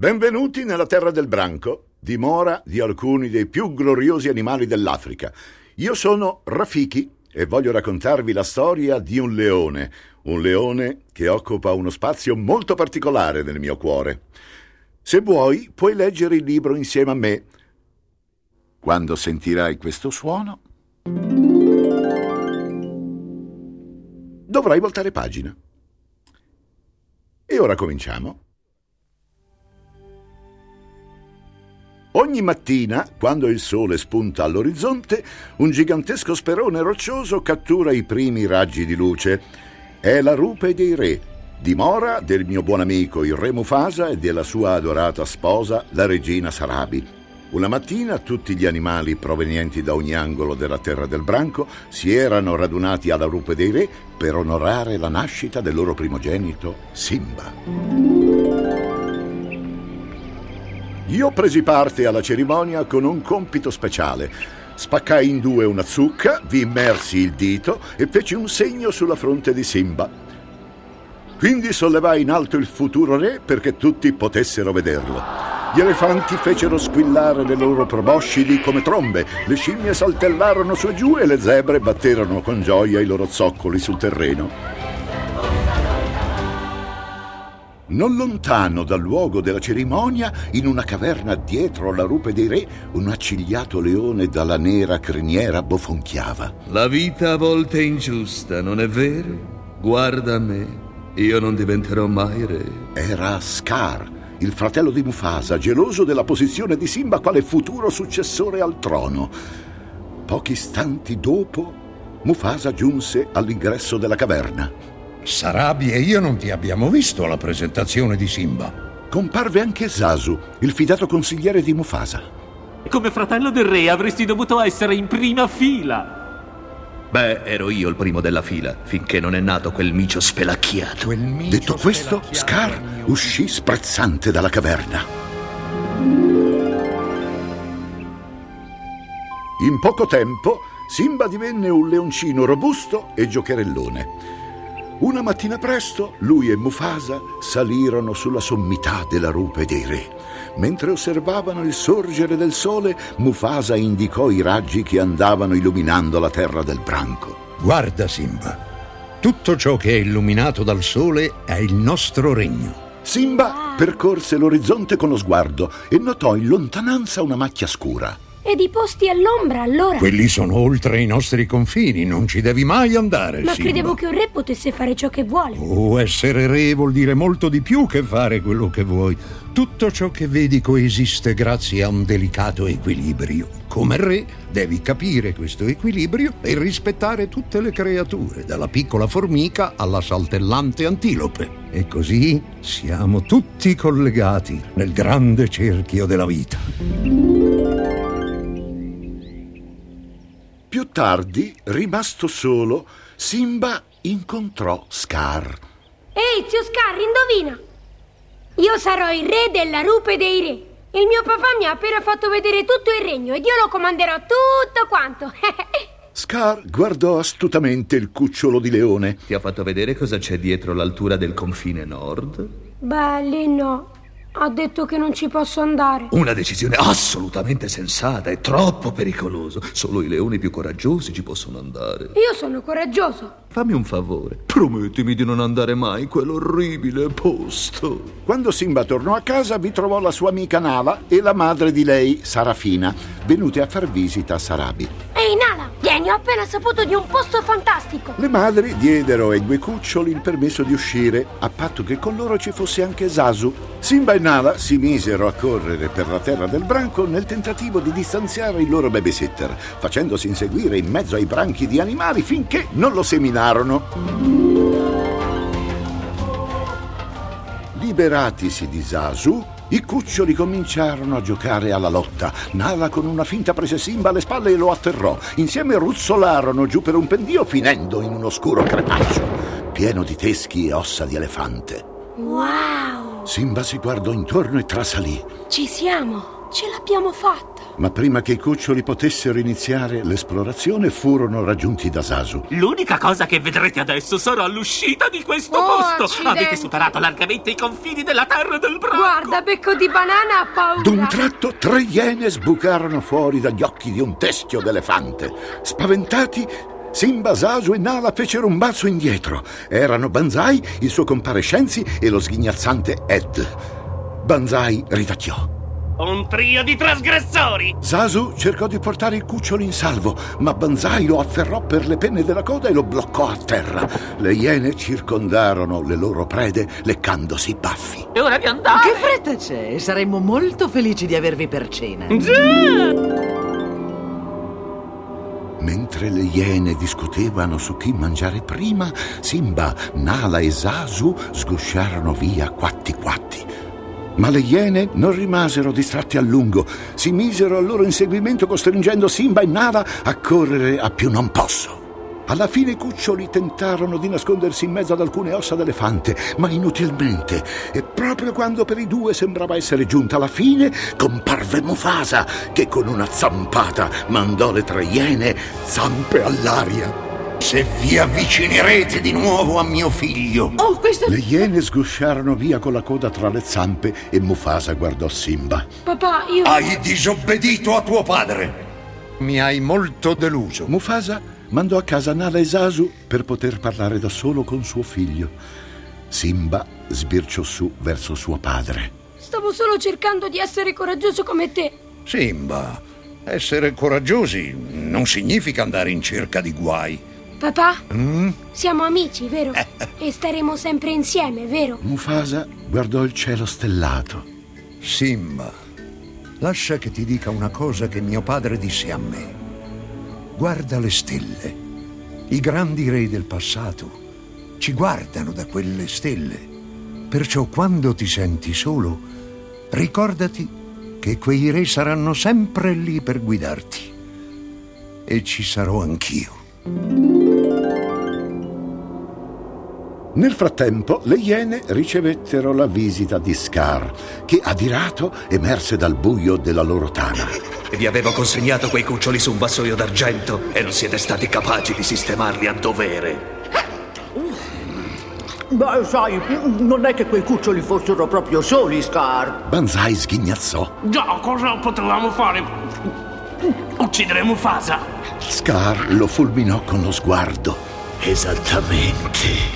Benvenuti nella terra del branco, dimora di alcuni dei più gloriosi animali dell'Africa. Io sono Rafiki e voglio raccontarvi la storia di un leone che occupa uno spazio molto particolare nel mio cuore. Se vuoi, puoi leggere il libro insieme a me. Quando sentirai questo suono, dovrai voltare pagina. E ora cominciamo. Ogni mattina, quando il sole spunta all'orizzonte, un gigantesco sperone roccioso cattura i primi raggi di luce. È la rupe dei re, dimora del mio buon amico il re Mufasa e della sua adorata sposa, la regina Sarabi. Una mattina tutti gli animali provenienti da ogni angolo della terra del branco si erano radunati alla rupe dei re per onorare la nascita del loro primogenito, Simba. Io presi parte alla cerimonia con un compito speciale. Spaccai in due una zucca, vi immersi il dito e feci un segno sulla fronte di Simba. Quindi sollevai in alto il futuro re perché tutti potessero vederlo. Gli elefanti fecero squillare le loro proboscidi come trombe, le scimmie saltellarono su e giù e le zebre batterono con gioia i loro zoccoli sul terreno. Non lontano dal luogo della cerimonia, in una caverna dietro la rupe dei re, un accigliato leone dalla nera criniera bofonchiava. La vita a volte è ingiusta, non è vero? Guarda me, io non diventerò mai re. Era Scar, il fratello di Mufasa, geloso della posizione di Simba quale futuro successore al trono. Pochi istanti dopo, Mufasa giunse all'ingresso della caverna. Sarabi e io non ti abbiamo visto alla presentazione di Simba. Comparve anche Zazu, il fidato consigliere di Mufasa. Come fratello del re avresti dovuto essere in prima fila. Beh, ero io il primo della fila, finché non è nato quel micio spelacchiato. Detto questo, Scar uscì sprezzante dalla caverna. In poco tempo, Simba divenne un leoncino robusto e giocherellone. Una mattina presto, lui e Mufasa salirono sulla sommità della rupe dei re. Mentre osservavano il sorgere del sole, Mufasa indicò i raggi che andavano illuminando la terra del branco. Guarda, Simba, tutto ciò che è illuminato dal sole è il nostro regno. Simba percorse l'orizzonte con lo sguardo e notò in lontananza una macchia scura. Ed i posti all'ombra, allora? Quelli sono oltre i nostri confini, non ci devi mai andare, Ma Simba. credevo che un re potesse fare ciò che vuole. Oh, essere re vuol dire molto di più che fare quello che vuoi. Tutto ciò che vedi coesiste grazie a un delicato equilibrio. Come re devi capire questo equilibrio e rispettare tutte le creature, dalla piccola formica alla saltellante antilope. E così siamo tutti collegati nel grande cerchio della vita. Più tardi, rimasto solo, Simba incontrò Scar. Ehi, zio Scar, indovina! Io sarò il re della rupe dei re. Il mio papà mi ha appena fatto vedere tutto il regno ed io lo comanderò tutto quanto. Scar guardò astutamente il cucciolo di leone. Ti ha fatto vedere cosa c'è dietro l'altura del confine nord? Beh, lì no. Ha detto che non ci posso andare. Una decisione assolutamente sensata, è troppo pericoloso. Solo i leoni più coraggiosi ci possono andare. Io sono coraggioso. Fammi un favore, promettimi di non andare mai in quell'orribile posto. Quando Simba tornò a casa vi trovò la sua amica Nala e la madre di lei, Sarafina, venute a far visita a Sarabi. Ehi Nala, vieni, ho appena saputo di un posto fantastico. Le madri diedero ai due cuccioli il permesso di uscire, a patto che con loro ci fosse anche Zazu. Simba e Nala si misero a correre per la terra del branco nel tentativo di distanziare il loro babysitter, facendosi inseguire in mezzo ai branchi di animali finché non lo seminarono. Liberatisi di Zazu, i cuccioli cominciarono a giocare alla lotta. Nala con una finta prese Simba alle spalle e lo atterrò. Insieme ruzzolarono giù per un pendio, finendo in un oscuro crepaccio pieno di teschi e ossa di elefante. Wow! Simba si guardò intorno e trasalì. Ci siamo! Ce l'abbiamo fatta. Ma prima che i cuccioli potessero iniziare l'esplorazione, furono raggiunti da Zazu. L'unica cosa che vedrete adesso sarà l'uscita di questo posto. Accidenti. Avete superato largamente i confini della terra del branco. Guarda, Becco di Banana ha paura. D'un tratto 3 iene sbucarono fuori dagli occhi di un teschio d'elefante. Spaventati, Simba, Zazu e Nala fecero un balzo indietro. Erano Banzai, il suo compare Shenzi e lo sghignazzante Ed. Banzai ritacchiò. Un trio di trasgressori! Zazu cercò di portare il cucciolo in salvo, ma Banzai lo afferrò per le penne della coda e lo bloccò a terra. Le iene circondarono le loro prede, leccandosi i baffi. È ora di andare. Che fretta c'è? Saremmo molto felici di avervi per cena. Mentre le iene discutevano su chi mangiare prima, Simba, Nala e Zazu sgusciarono via quatti quatti. Ma le iene non rimasero distratti a lungo. Si misero al loro inseguimento, costringendo Simba e Nala a correre a più non posso. Alla fine i cuccioli tentarono di nascondersi in mezzo ad alcune ossa d'elefante, ma inutilmente. E proprio quando per i due sembrava essere giunta la fine, comparve Mufasa, che con una zampata mandò le 3 iene zampe all'aria. Se vi avvicinerete di nuovo a mio figlio. Oh, questo... Le iene sgusciarono via con la coda tra le zampe e Mufasa guardò Simba. Papà, io... Hai disobbedito a tuo padre. Mi hai molto deluso. Mufasa mandò a casa Nala e Zazu per poter parlare da solo con suo figlio. Simba sbirciò su verso suo padre. Stavo solo cercando di essere coraggioso come te. Simba, essere coraggiosi non significa andare in cerca di guai. Papà, siamo amici, vero? E staremo sempre insieme, vero? Mufasa guardò il cielo stellato. Simba, lascia che ti dica una cosa che mio padre disse a me. Guarda le stelle. I grandi re del passato ci guardano da quelle stelle. Perciò quando ti senti solo, ricordati che quei re saranno sempre lì per guidarti. E ci sarò anch'io. Nel frattempo, le iene ricevettero la visita di Scar, che adirato emerse dal buio della loro tana. Vi avevo consegnato quei cuccioli su un vassoio d'argento e non siete stati capaci di sistemarli a dovere. Beh, sai, non è che quei cuccioli fossero proprio soli, Scar. Banzai sghignazzò. Già, cosa potevamo fare? Uccidere Mufasa? Scar lo fulminò con lo sguardo. Esattamente.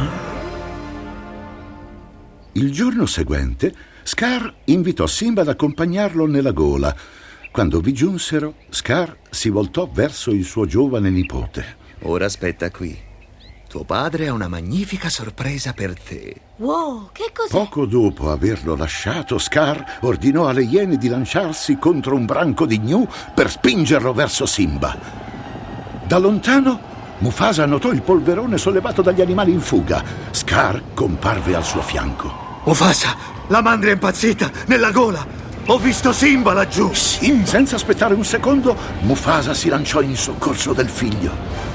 Il giorno seguente, Scar invitò Simba ad accompagnarlo nella gola. Quando vi giunsero, Scar si voltò verso il suo giovane nipote. Ora aspetta qui. Tuo padre ha una magnifica sorpresa per te. Wow, che cos'è? Poco dopo averlo lasciato, Scar ordinò alle iene di lanciarsi contro un branco di gnu per spingerlo verso Simba. Da lontano, Mufasa notò il polverone sollevato dagli animali in fuga. Scar comparve al suo fianco. Mufasa, la mandria è impazzita, nella gola. Ho visto Simba laggiù. Simba, senza aspettare un secondo, Mufasa si lanciò in soccorso del figlio.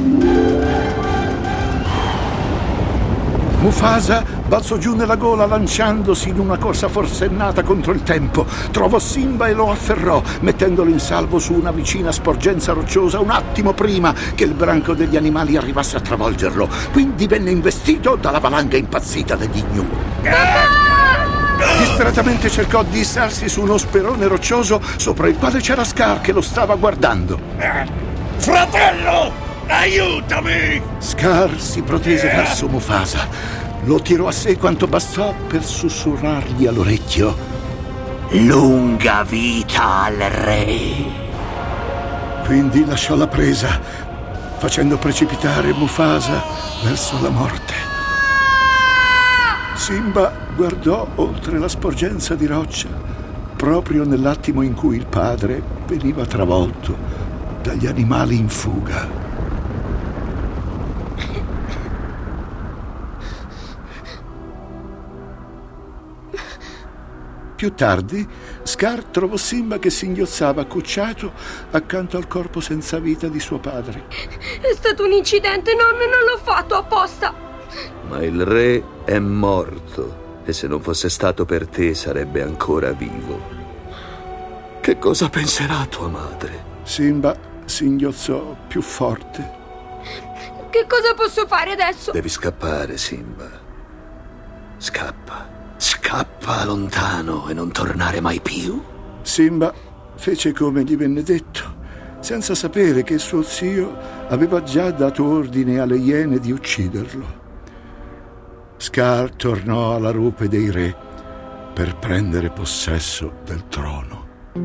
Mufasa balzò giù nella gola lanciandosi in una corsa forsennata contro il tempo. Trovò Simba e lo afferrò, mettendolo in salvo su una vicina sporgenza rocciosa un attimo prima che il branco degli animali arrivasse a travolgerlo. Quindi venne investito dalla valanga impazzita degli gnu. Disperatamente cercò di issarsi su uno sperone roccioso sopra il quale c'era Scar che lo stava guardando. Fratello, aiutami! Scar si protese verso Mufasa, lo tirò a sé quanto bastò per sussurrargli all'orecchio: lunga vita al re. Quindi lasciò la presa, facendo precipitare Mufasa verso la morte. Simba guardò oltre la sporgenza di roccia, proprio nell'attimo in cui il padre veniva travolto dagli animali in fuga. Più tardi, Scar trovò Simba che singhiozzava accucciato accanto al corpo senza vita di suo padre. È stato un incidente, non l'ho fatto apposta. Ma il re è morto e se non fosse stato per te sarebbe ancora vivo. Che cosa penserà tua madre? Simba singhiozzò più forte. Che cosa posso fare adesso? Devi scappare, Simba. Scappa. Scappa lontano e non tornare mai più. Simba fece come gli venne detto, senza sapere che suo zio aveva già dato ordine alle iene di ucciderlo. Scar tornò alla rupe dei re per prendere possesso del trono.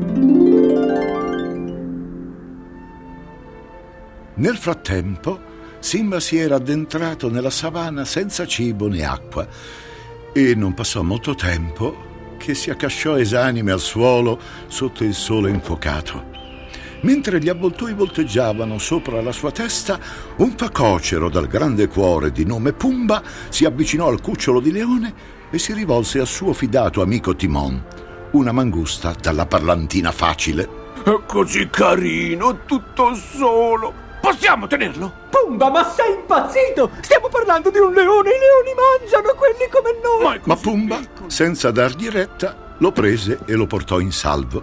Nel frattempo, Simba si era addentrato nella savana senza cibo né acqua e non passò molto tempo che si accasciò esanime al suolo sotto il sole infuocato. Mentre gli avvoltoi volteggiavano sopra la sua testa, un facocero dal grande cuore di nome Pumba si avvicinò al cucciolo di leone e si rivolse al suo fidato amico Timon, una mangusta dalla parlantina facile. È così carino, tutto solo. Possiamo tenerlo? Pumba, ma sei impazzito? Stiamo parlando di un leone, i leoni mangiano quelli come noi. Ma Pumba, senza dargli retta, lo prese e lo portò in salvo.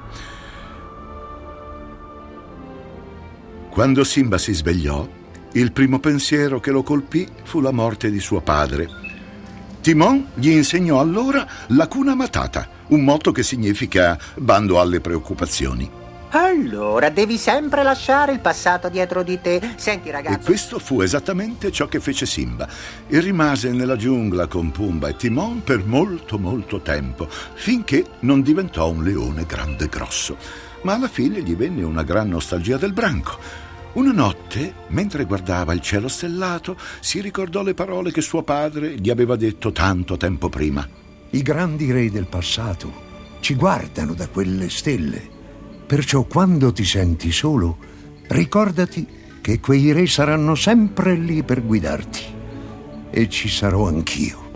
Quando Simba si svegliò, il primo pensiero che lo colpì fu la morte di suo padre. Timon gli insegnò allora l'Hakuna Matata, un motto che significa bando alle preoccupazioni. Allora, devi sempre lasciare il passato dietro di te. Senti, ragazzo. E questo fu esattamente ciò che fece Simba. E rimase nella giungla con Pumba e Timon per molto, molto tempo, finché non diventò un leone grande e grosso. Ma alla fine gli venne una gran nostalgia del branco. Una notte, mentre guardava il cielo stellato, si ricordò le parole che suo padre gli aveva detto tanto tempo prima. I grandi re del passato ci guardano da quelle stelle. Perciò quando ti senti solo, ricordati che quei re saranno sempre lì per guidarti. E ci sarò anch'io.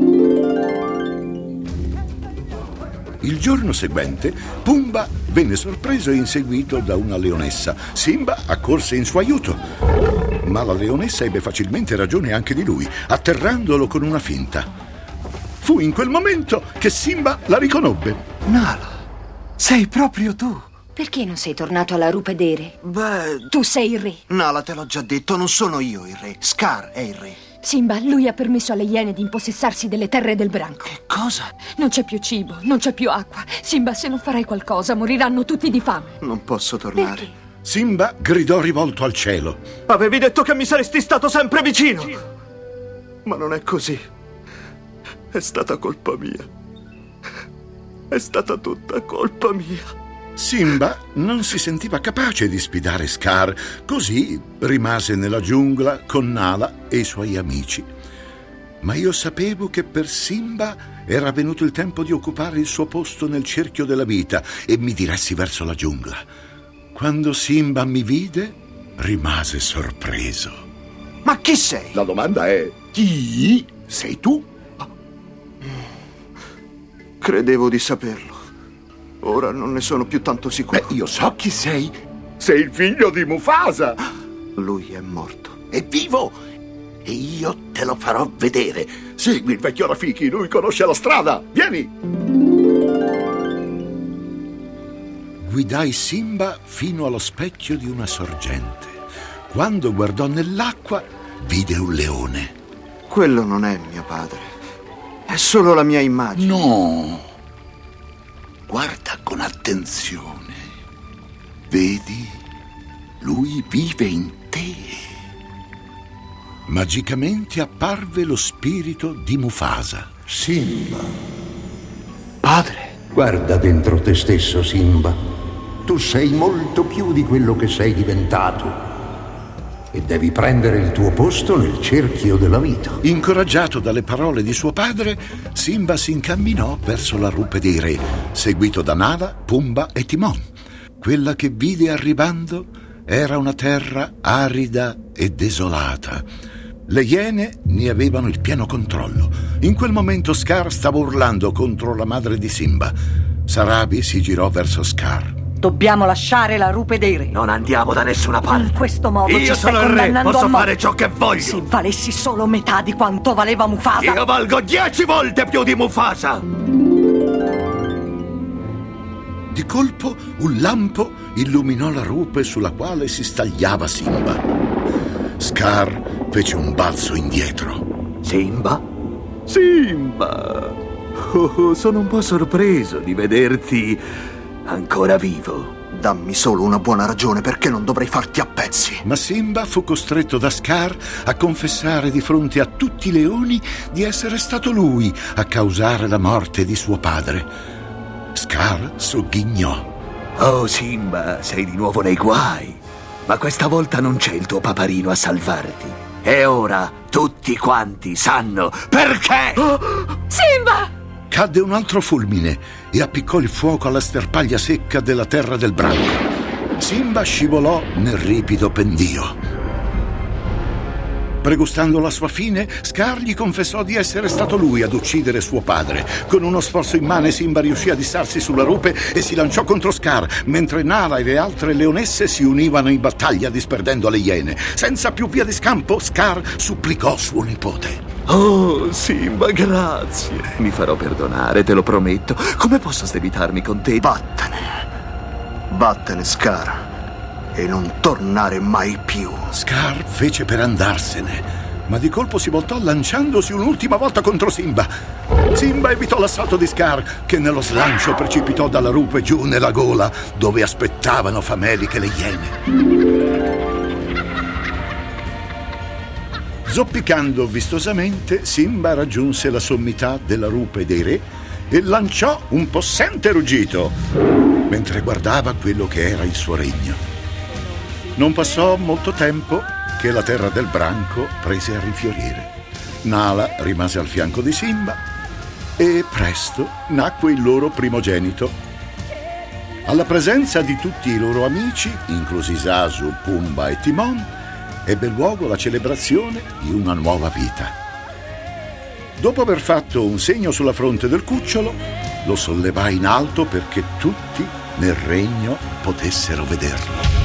Il giorno seguente, Pumba venne sorpreso e inseguito da una leonessa. Simba accorse in suo aiuto, ma la leonessa ebbe facilmente ragione anche di lui, atterrandolo con una finta. Fu in quel momento che Simba la riconobbe. Nala, sei proprio tu. Perché non sei tornato alla rupe dei re? Beh... Tu sei il re. Nala, te l'ho già detto, non sono io il re. Scar è il re. Simba, lui ha permesso alle iene di impossessarsi delle terre del branco. Che cosa? Non c'è più cibo, non c'è più acqua. Simba, se non farai qualcosa, moriranno tutti di fame. Non posso tornare. Perché? Simba gridò rivolto al cielo. Avevi detto che mi saresti stato sempre vicino. Ma non è così. È stata colpa mia. È stata tutta colpa mia. Simba non si sentiva capace di sfidare Scar, così rimase nella giungla con Nala e i suoi amici. Ma io sapevo che per Simba era venuto il tempo di occupare il suo posto nel cerchio della vita e mi diressi verso la giungla. Quando Simba mi vide, rimase sorpreso. Ma chi sei? La domanda è: chi sei tu? Credevo di saperlo. Ora non ne sono più tanto sicuro. Io so chi sei. Sei il figlio di Mufasa. Lui è morto. È vivo e io te lo farò vedere. Segui il vecchio Rafiki, lui conosce la strada. Vieni. Guidai Simba fino allo specchio di una sorgente. Quando guardò nell'acqua, vide un leone. Quello non è mio padre. È solo la mia immagine. No. Guarda con attenzione. Vedi? Lui vive in te. Magicamente apparve lo spirito di Mufasa. Simba. Padre. Guarda dentro te stesso, Simba. Tu sei molto più di quello che sei diventato. E devi prendere il tuo posto nel cerchio della vita. Incoraggiato dalle parole di suo padre, Simba si incamminò verso la rupe dei re, seguito da Nala, Pumba e Timon. Quella che vide arrivando era una terra arida e desolata. Le iene ne avevano il pieno controllo. In quel momento Scar stava urlando contro la madre di Simba. Sarabi si girò verso Scar. Dobbiamo lasciare la rupe dei re. Non andiamo da nessuna parte. In questo modo Io ci stai sono il re, condannando posso a morte. fare ciò che voglio. Se valessi solo metà di quanto valeva Mufasa. Io valgo 10 volte più di Mufasa. Di colpo un lampo illuminò la rupe sulla quale si stagliava Simba. Scar fece un balzo indietro. Simba? Simba! Oh, sono un po' sorpreso di vederti ancora vivo. Dammi solo una buona ragione perché non dovrei farti a pezzi. Ma Simba fu costretto da Scar a confessare di fronte a tutti i leoni di essere stato lui a causare la morte di suo padre. Scar sogghignò. Oh Simba, sei di nuovo nei guai. Ma questa volta non c'è il tuo paparino a salvarti. E ora tutti quanti sanno perché! Simba! Cadde un altro fulmine e appiccò il fuoco alla sterpaglia secca della terra del branco. Simba scivolò nel ripido pendio. Pregustando la sua fine, Scar gli confessò di essere stato lui ad uccidere suo padre. Con uno sforzo immane Simba riuscì a dissarsi sulla rupe e si lanciò contro Scar, mentre Nala e le altre leonesse si univano in battaglia disperdendo le iene. Senza più via di scampo, Scar supplicò suo nipote. Oh, Simba, grazie. Mi farò perdonare, te lo prometto. Come posso sdebitarmi con te? Vattene. Vattene, Scar. E non tornare mai più. Scar fece per andarsene, ma di colpo si voltò lanciandosi un'ultima volta contro Simba. Simba evitò l'assalto di Scar, che nello slancio precipitò dalla rupe giù nella gola, dove aspettavano fameliche le iene. Zoppicando vistosamente, Simba raggiunse la sommità della rupe dei re e lanciò un possente ruggito, mentre guardava quello che era il suo regno. Non passò molto tempo che la terra del branco prese a rinfiorire. Nala rimase al fianco di Simba e presto nacque il loro primogenito. Alla presenza di tutti i loro amici, inclusi Zazu, Pumba e Timon, ebbe luogo la celebrazione di una nuova vita. Dopo aver fatto un segno sulla fronte del cucciolo, lo sollevai in alto perché tutti nel regno potessero vederlo.